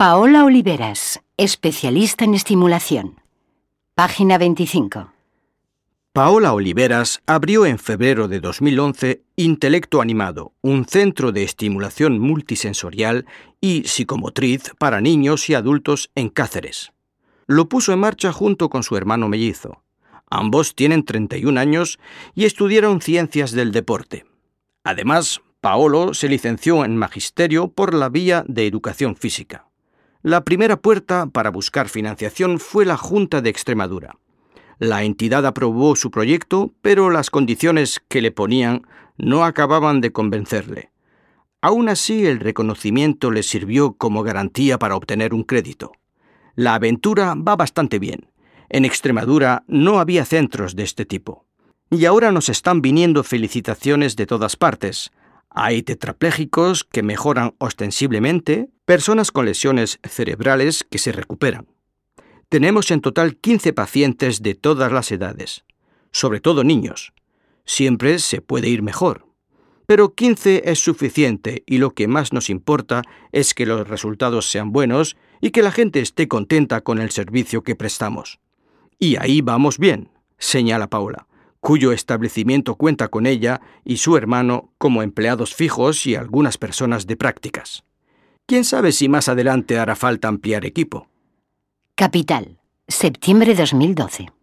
Paola Oliveras, especialista en estimulación. Página 25. Paola Oliveras abrió en febrero de 2011 Intelecto Animado, un centro de estimulación multisensorial y psicomotriz para niños y adultos en Cáceres. Lo puso en marcha junto con su hermano mellizo. Ambos tienen 31 años y estudiaron ciencias del deporte. Además, Paolo se licenció en magisterio por la vía de educación física. La primera puerta para buscar financiación fue la Junta de Extremadura. La entidad aprobó su proyecto, pero las condiciones que le ponían no acababan de convencerle. Aún así, el reconocimiento le sirvió como garantía para obtener un crédito. La aventura va bastante bien. En Extremadura no había centros de este tipo. Y ahora nos están viniendo felicitaciones de todas partes. Hay tetraplégicos que mejoran ostensiblemente, personas con lesiones cerebrales que se recuperan. Tenemos en total 15 pacientes de todas las edades, sobre todo niños. Siempre se puede ir mejor. Pero 15 es suficiente y lo que más nos importa es que los resultados sean buenos y que la gente esté contenta con el servicio que prestamos. Y ahí vamos bien, señala Paola, cuyo establecimiento cuenta con ella y su hermano como empleados fijos y algunas personas de prácticas. ¿Quién sabe si más adelante hará falta ampliar equipo? Capital, septiembre 2012.